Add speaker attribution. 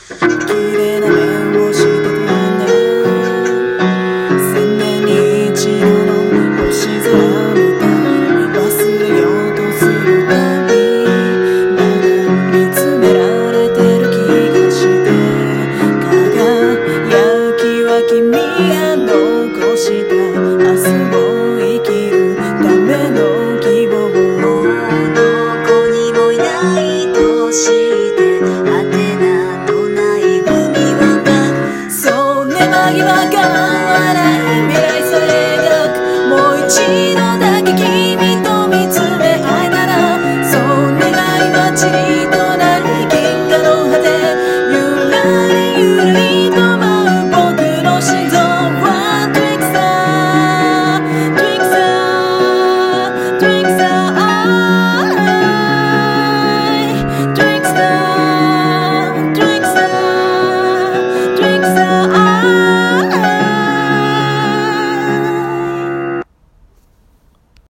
Speaker 1: 綺麗な目をしてたんだ。千年に一度の星空みたい。忘れようとするたびまだ見つめられてる気がして、輝きは君が残した明日を生きるための希望。
Speaker 2: どこにもいないとして果てなどない海を描く。
Speaker 1: そうね、間際変わらない未来さえ描く。もう一度だけ君と見つめ合えたら、そう願いはちりとない銀河の果て。ゆらりゆらりと舞う僕の心臓は Twixer Twixer Twixer Twixer